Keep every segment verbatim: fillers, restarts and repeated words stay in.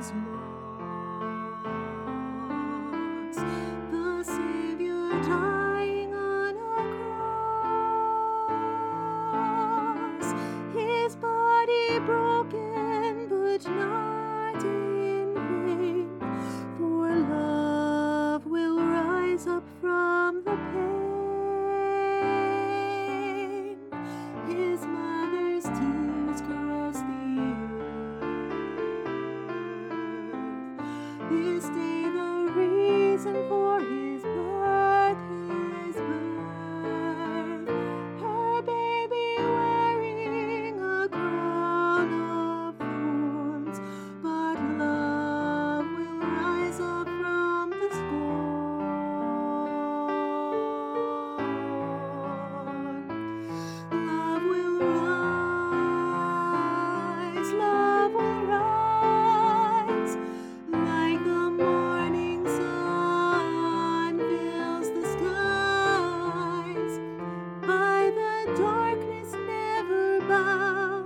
is lost. The Savior dying on a cross, his body broken but not in vain, for love will rise up from the pain. His mother's tears caress the earth. This day the reason for his birth, his birth. Her baby wearing a crown of thorns, but love will rise up from the scorn. Love will rise, love will rise, like the morning sun fills the skies, by the darkness never bound.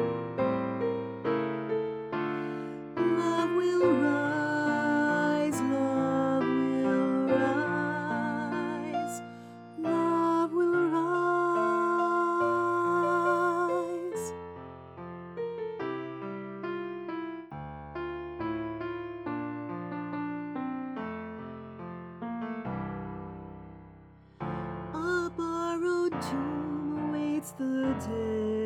Love will rise, love will rise, love will rise. A borrowed tomb awaits the day